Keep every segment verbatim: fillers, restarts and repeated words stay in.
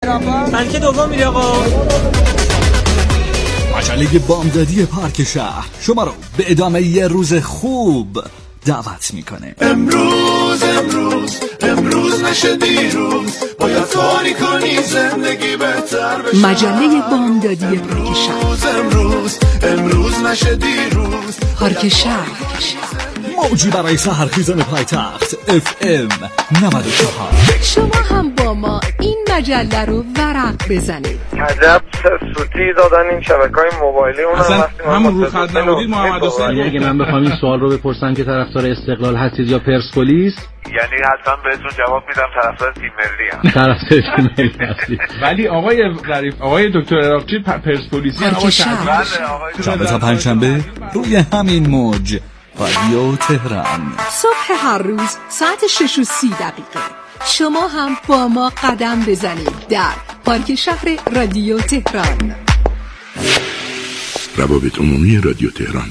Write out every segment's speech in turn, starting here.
بلکه دوم میره آقا. مجله بامدادی پارک شهر شما رو به ادامه یه روز خوب دعوت میکنه. امروز امروز امروز نشه دیروز، باید کاری کنی زندگی بهتر بشه. مجله بامدادی پارک شهر. امروز امروز نشه دیروز، پارک شهر، موجی برای سحرخیزان پایتخت اف ام نود و چهار. شما هم با ما این مجله رو ورق بزنید. عجب سوتی دادن این شبکه‌های موبایلی. اونم وقتی همون رو خط نمودید محمد حسین. اگه من بخوام این سوال رو بپرسم که طرفدار استقلال هستید یا پرسپولیس، یعنی حتما بهتون جواب میدم طرفدار تیم ملی ام. طرفدار تیم ملی هستید. ولی آقای ظریف، آقای دکتر عراقچی پرسپولیسی ان. آقا شنبه تا پنجشنبه روی همین موج رادیو تهران، صبح هر روز ساعت شش و سی دقیقه شما هم با ما قدم بزنید در پارک شهر رادیو تهران. روابط عمومی رادیو تهران.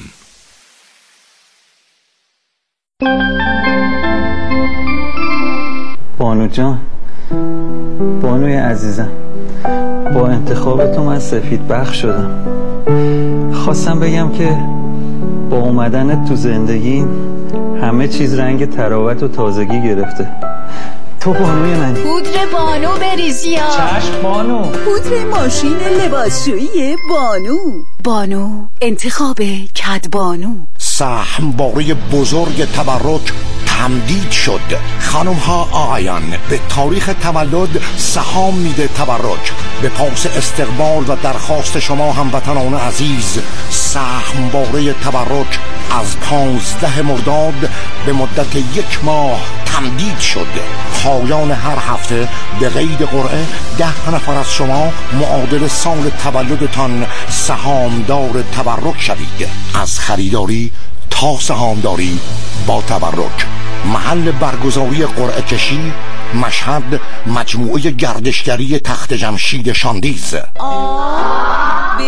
بانو جان، بانوی عزیزم، با انتخاب تو من سفید بخش شدم. خواستم بگم که با اومدنت تو زندگی همه چیز رنگ تراوت و تازگی گرفته. تو بانوی منی. پودر بانو بریزیا. چشم بانو. پودر ماشین لباسشویی بانو. بانو انتخاب کد بانو. سهم باره بزرگ تبرک تمدید شد. خانم ها آقایان، به تاریخ تولد سهام میده تبرک. به پاس استقبال و درخواست شما هموطنان عزیز، سهم باره تبرک از پانزده مرداد به مدت یک ماه تمدید شد. پایان هر هفته به قید قرعه ده نفر از شما معادل سال تولدتان سهامدار تبرک شوید. از خریداری تا سهامداری با تبرک. محل برگزاری قرعه کشی مشهد، مجموعه گردشگری تخت جمشید شاندیز. آ ب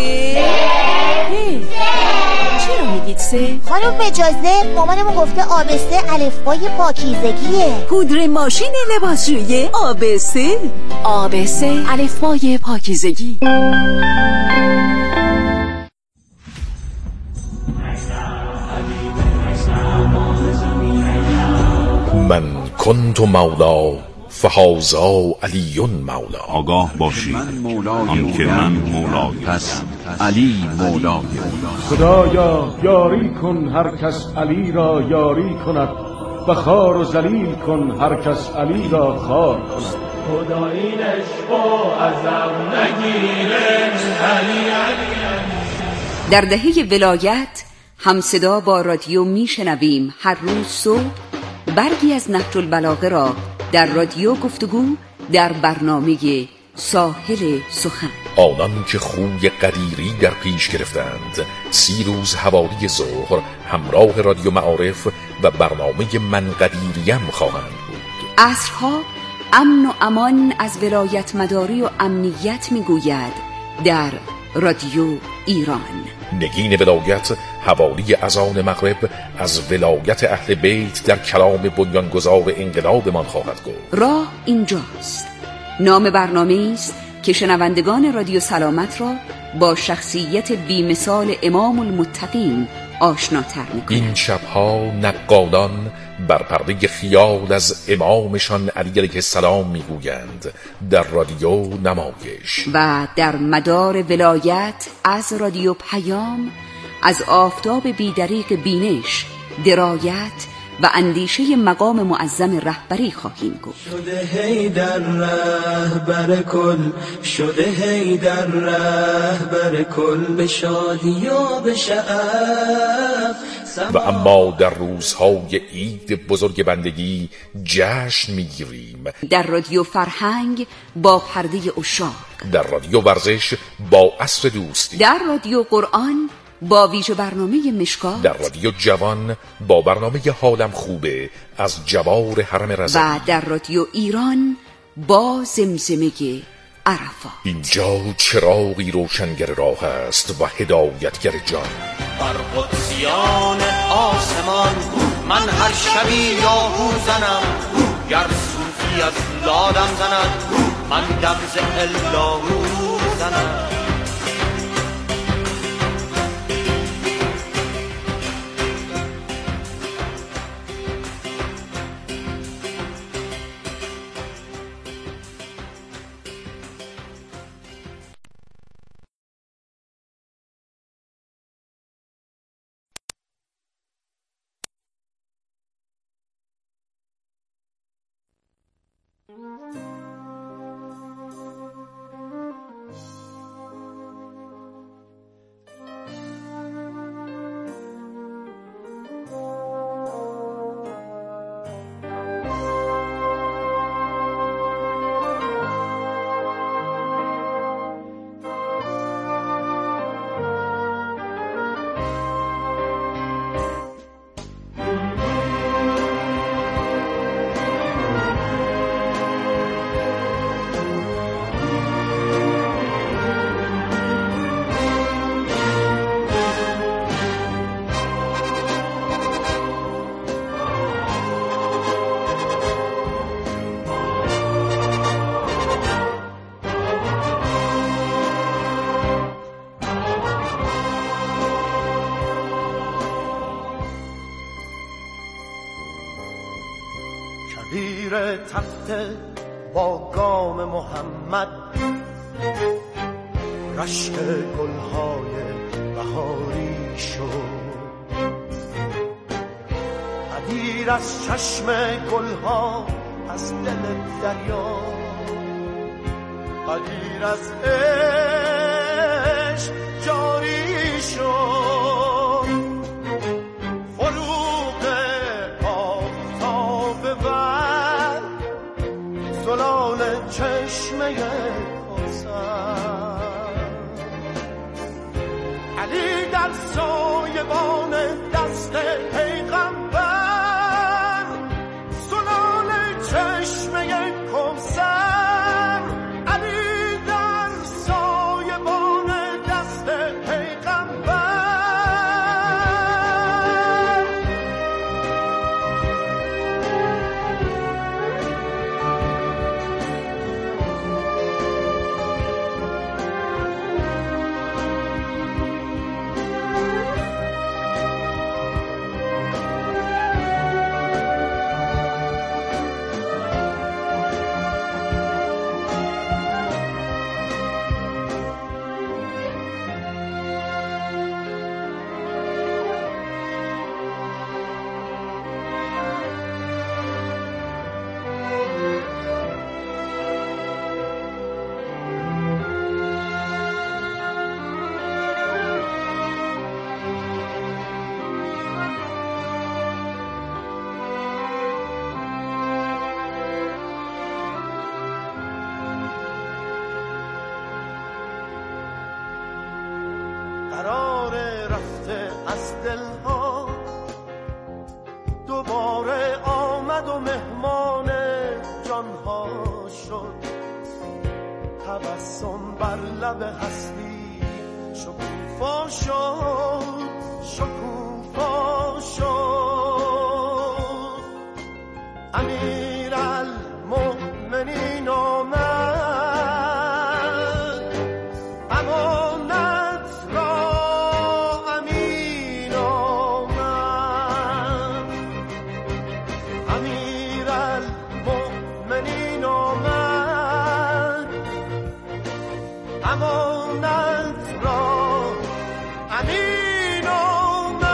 چرا میگید سه؟ خانم اجازه، مامانمون گفته آبسه الفبای پاکیزگیه. پودر ماشین لباسشویی آبسه. آبسه الفبای پاکیزگی. من کنت مولا فهذا علی مولا. آگاه باشید آن که من مولا، پس علی مولا. خدایا یاری کن هر کس علی را یاری کند، و خار و ذلیل کن هر کس علی را خار کند. خدا این عشقو ازم نگیره. علی علی. در دهه ولایت همصدا با رادیو میشنویم هر روز صبح برگی از نهج البلاغه را در رادیو گفتگو در برنامه ساحل سخن. آنان که خوی قدیری در پیش گرفتند، سی روز حوالی ظهر همراه رادیو معارف و برنامه من قدیریم خواهند بود. عصرها امن و امان از ولایت مداری و امنیت میگوید در رادیو ایران. نگین ولایت حوالی اذان مغرب از ولایت اهل بیت در کلام بنیانگذار انقلاب من خواهد گفت. راه اینجاست. نام برنامه است که شنوندگان رادیو سلامت را با شخصیت بی‌مثال امام المتقین آشناتر می‌کند. این شبها نقادان بر پرده خیال از امامشان علی علیه السلام میگویند در رادیو نمایش. و در مدار ولایت از رادیو پیام از آفتاب بیدریق بینش، درایت و اندیشه مقام معظم رهبری خواهیم گفت. شده هی در رهبر کل، شده هی در رهبر کل، به شادی و به شعف. و اما در روزهای عید بزرگ بندگی جشن میگیریم در رادیو فرهنگ با پرده عشاق، در رادیو ورزش با عصر دوستی، در رادیو قرآن با ویژه برنامه مشکات، در رادیو جوان با برنامه حالم خوبه از جوار حرم رضوی، و در رادیو ایران با زمزمه عرفات. اینجا چراغی روشنگر راه است و هدایتگر جان. بر قدسیان آسمان من هر شبی یاهو زنم، گر صوفی از لادم زند من دمز الا میزنم. کبیر تخت با گام محمد، رشک گلهای بهاری شد. عبیر از چشم گلها از دل دریا، عبیر از عشق جاری شد. فروغ آفتاب ور زلال چشمه کوثر، علی در سایبان دست پیغمبر، زلال چشمه کوثر، علی در سایبان دست پیغمبر. قرار رفته از دلها دوباره آمد و مهمان جانها شد. تبسم بر لب هستی شکوفا شد، شکوفا شد. امیر المؤمنین آمد، امانت را امین آمد. امیر المؤمنین آمد، امانت را امین آمد.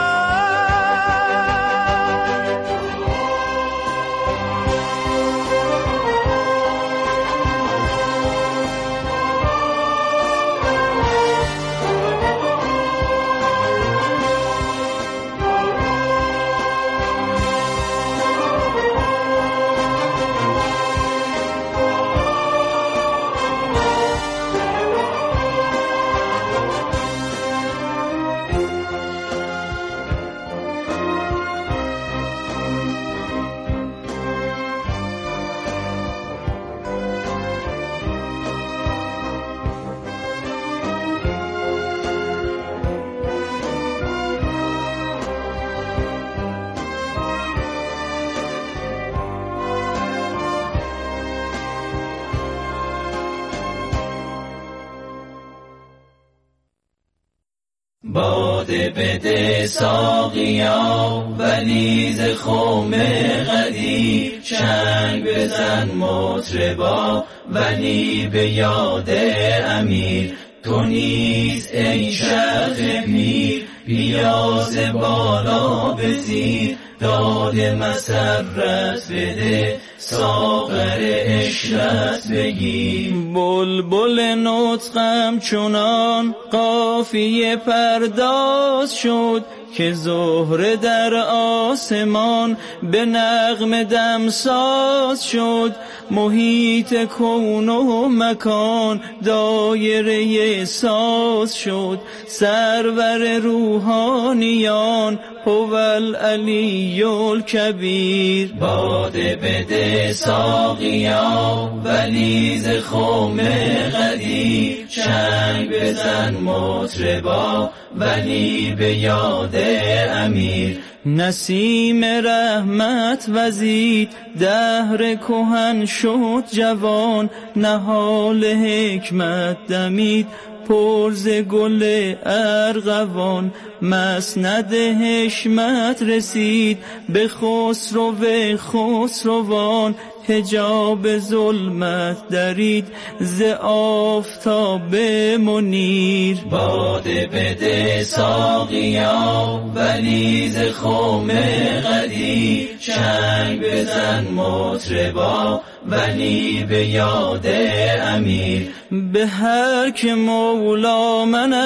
باده بده ساقیا ولی ز خم قدیر، چنگ بزن مطربا ولی به یاد امیر. تو نیز ای شرق پیر بیا ز بالا به زیر، داد مسرت بده ساغر عشرت بگیر. بلبل نطقم چنان قافیه پرداز شد که زهره در آسمان به نغمه دمساز شد. محیط کون و مکان دایره ساز شد، سرور روحانیان هو العلی الکبیر. باده بده ساقیا ولی ز خم قدیر، چنگ بزن مطربا ولی به یاد امیر. نسیم رحمت وزید دهر کهن شد جوان، نهال حکمت دمید پرز گل ارغوان. مسند حشمت رسید به خسرو و خسروان، حجاب ظلمت درید ز آفتاب منیر. باده بده ساقیا ولی ز خم قدیر، چنگ بزن مطربا ولی به یاد امیر. به هر که مولا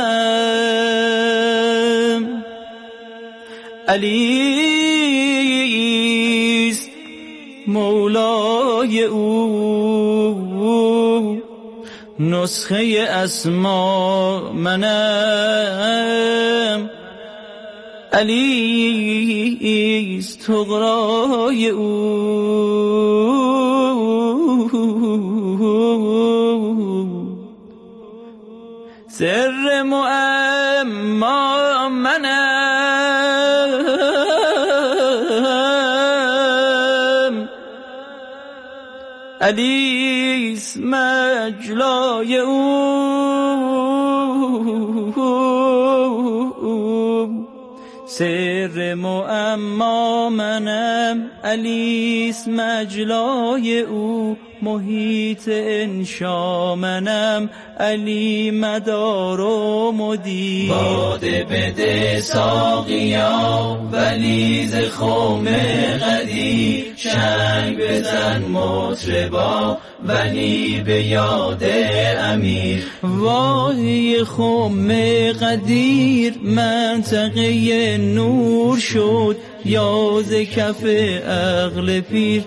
منم علیست مولای او، نسخه اسما منم علیست طغرای او. سر معما منم علیس مجلای او. سر معما منم علیس مجلای او، محیط انشا منم علی مدار و مدیر. باده بده ساقیا ولی ز خم قدیر، چنگ بزن مطربا ولی به یاد امیر. وادی خم قدیر منطقه نور شد، یاز کف عقل پیر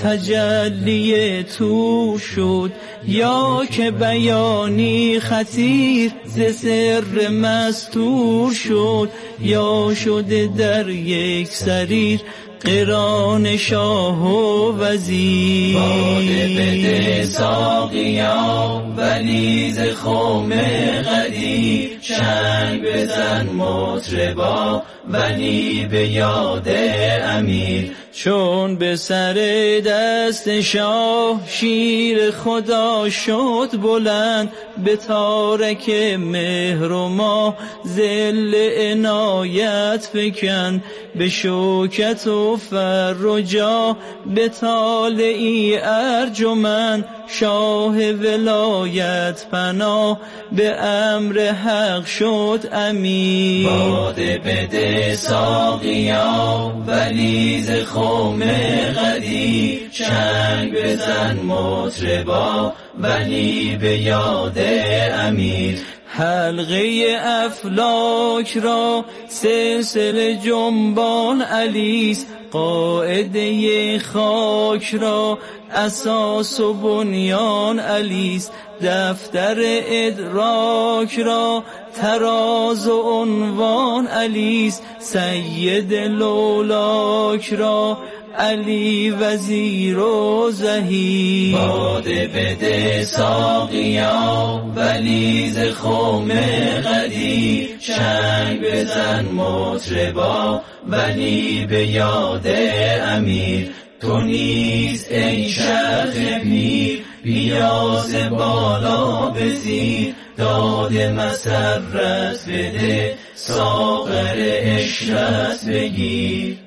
تجلی تو شد. یا که بیانی خطیر ز سر مستور شد، یا شده در یک سریر قران شاه و وزیر. باده بده ساقیا ولی ز خم قدیر، چنگ بزن مطربا ولی به یاد امیر. چون به سر دست شاه شیر خدا شد بلند، به تارک مهر و ماه ذل عنایت فکند. به شوکت و فر و جاه به طالعی ارجمند، شاه ولایت پناه به امر حق شد امیر. باده بده ساقیا ولی ز خم قدیر، چنگ بزن مطربا ولی به یاد امیر. حلقه افلاک را سلسله جنبان علیست، قاعده خاک را اساس و بنیان علیست. دفتر ادراک را تراز و عنوان علیست، سید لولاک را علی وزیر و زهیر. باده بده ساقیا ولی ز خم قدیر، چنگ بزن مطربا ولی به یاد امیر. تو نیز ای شرق پیر بیاز بالا به زیر داد مسرت بده ساغر عشرت بگیر.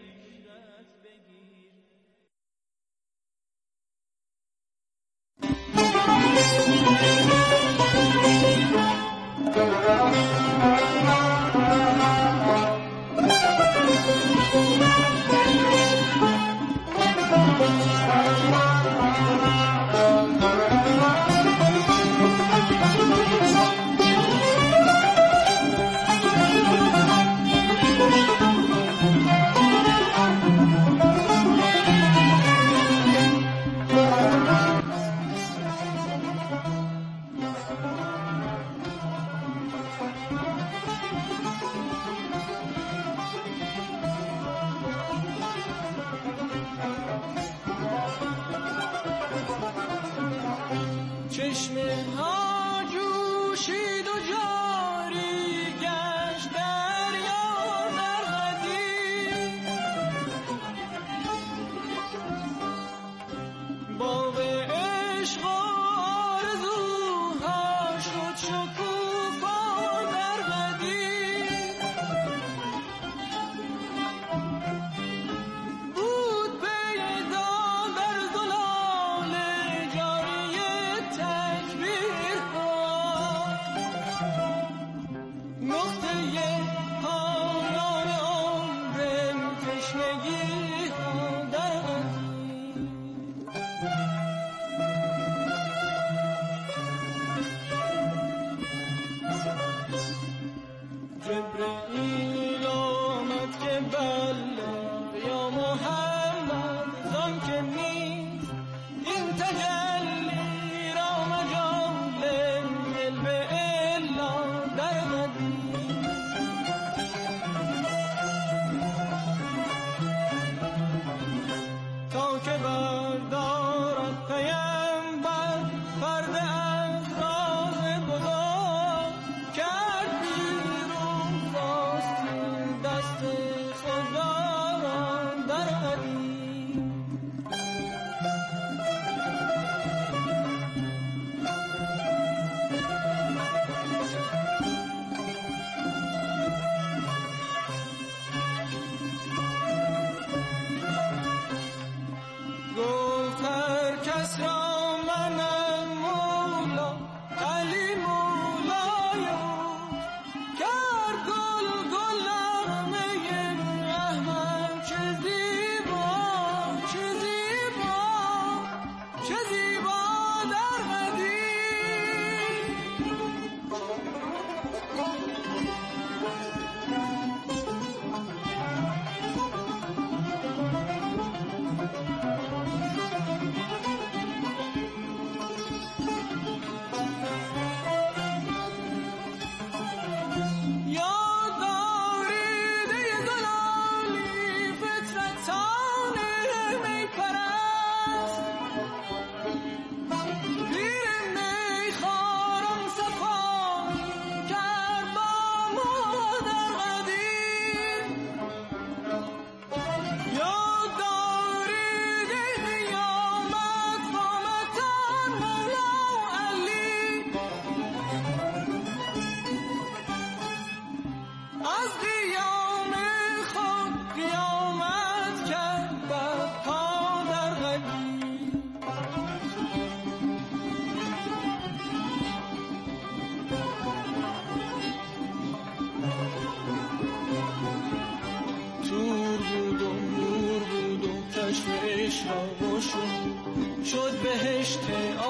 شد بهشت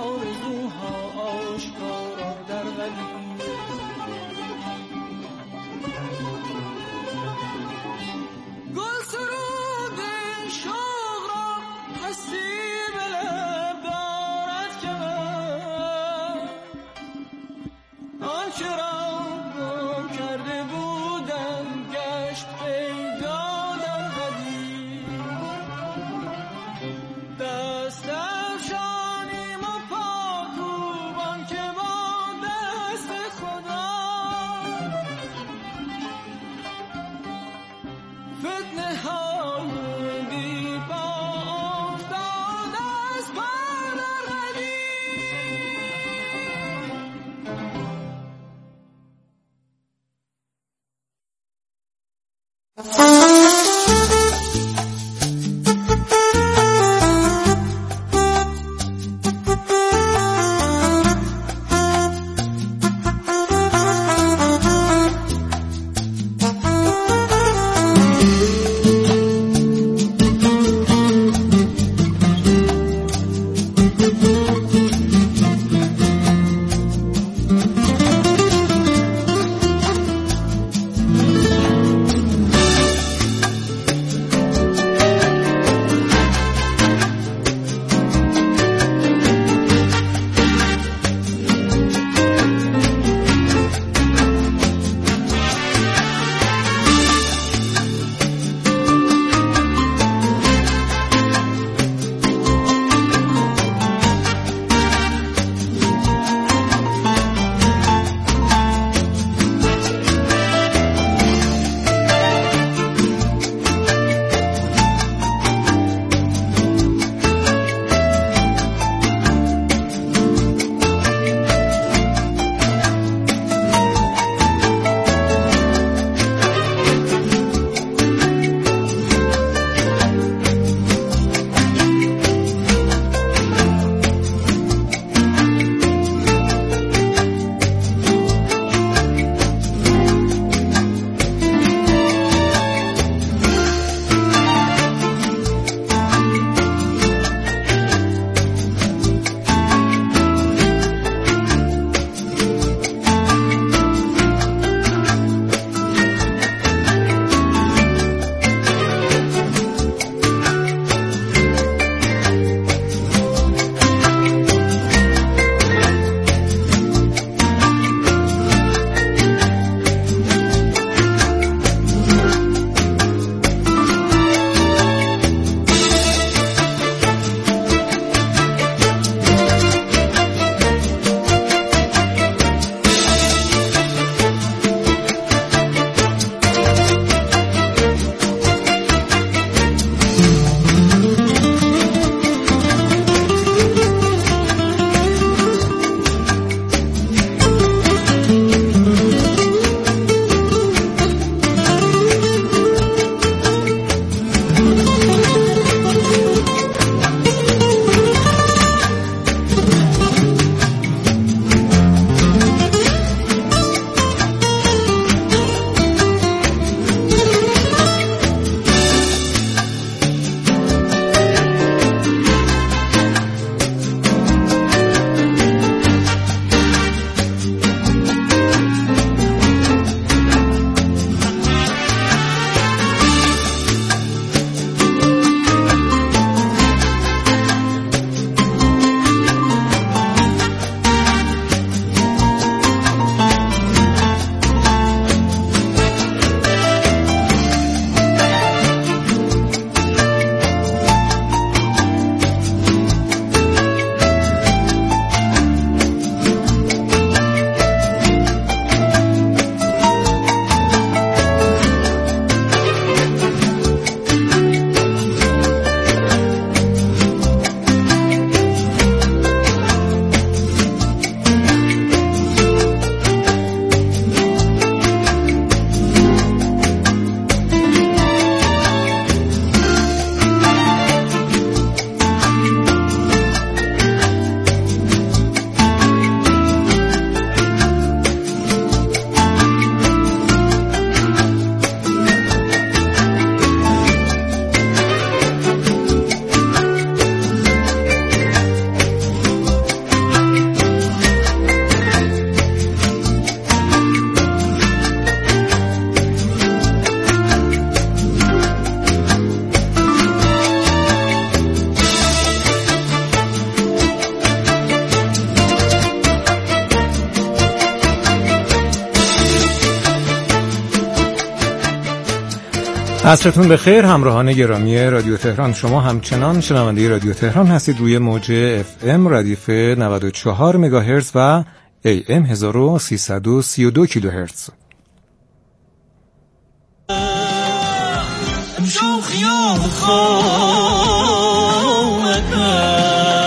آرزوها آشکارا در ولی گل سرود شوق را هستی به لب دارد که من آنچه را گم کرده بودم گشت پیدا در قدیم دستم شانیم و پاکوبان که با دست خدا فتنه های بی با افتاد از پا در قدیم عصرتون بخیر همراهان گرامی رادیو تهران. شما همچنان شنونده رادیو تهران هستید روی موج اف ام ردیف نود و چهار مگاهرتز و ای ام هزار و سیصد و سی و دو کیلوهرتز. شوخیام خواهد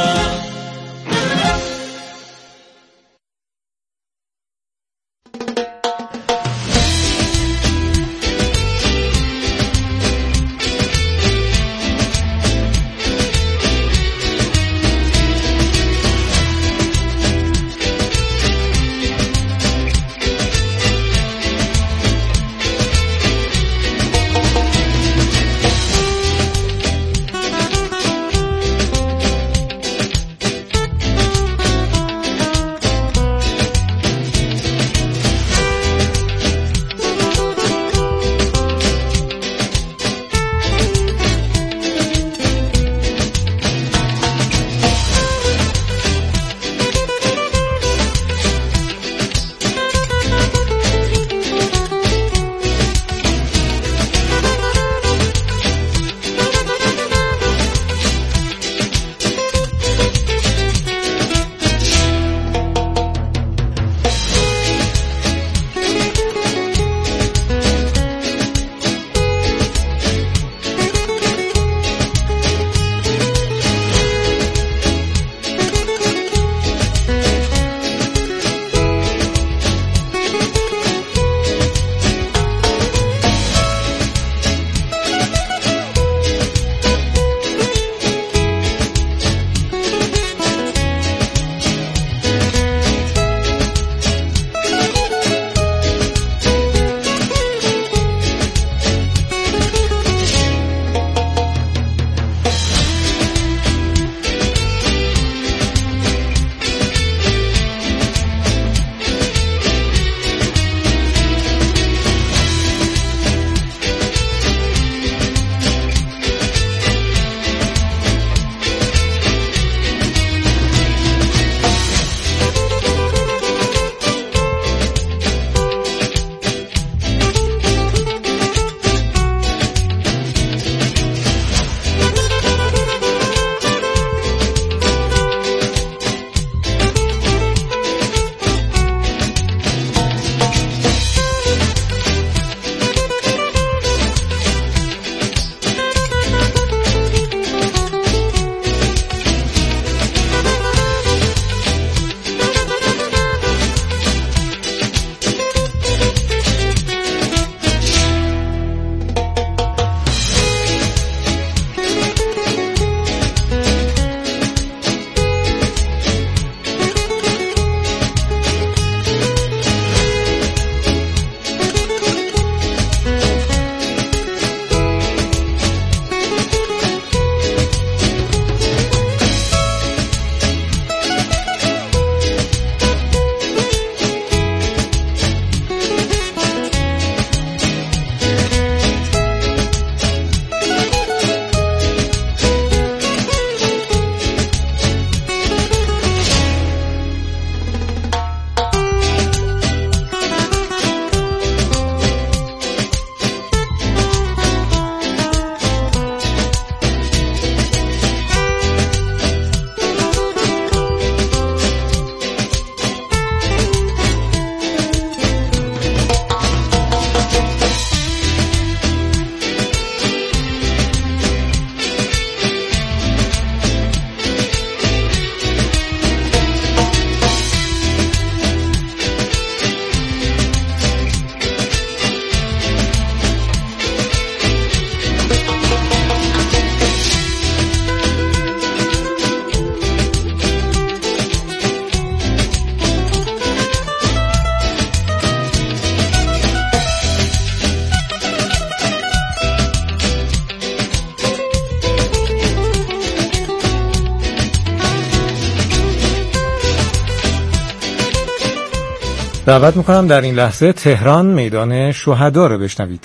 دعوت میکنم در این لحظه تهران میدان شهدا رو بشنوید.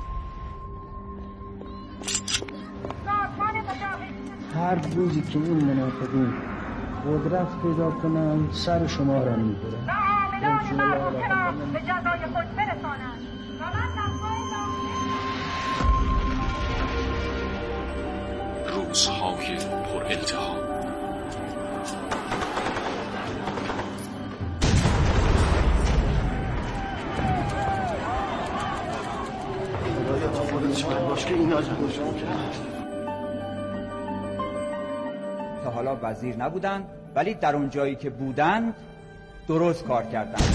هر روزی که این منافقین قدرت پیدا کنن سر شما را میبرن به جزای خود برسانند و من روزهای پر التهاب. تا حالا وزیر نبودند ولی در اون جایی که بودند درست کار کردند.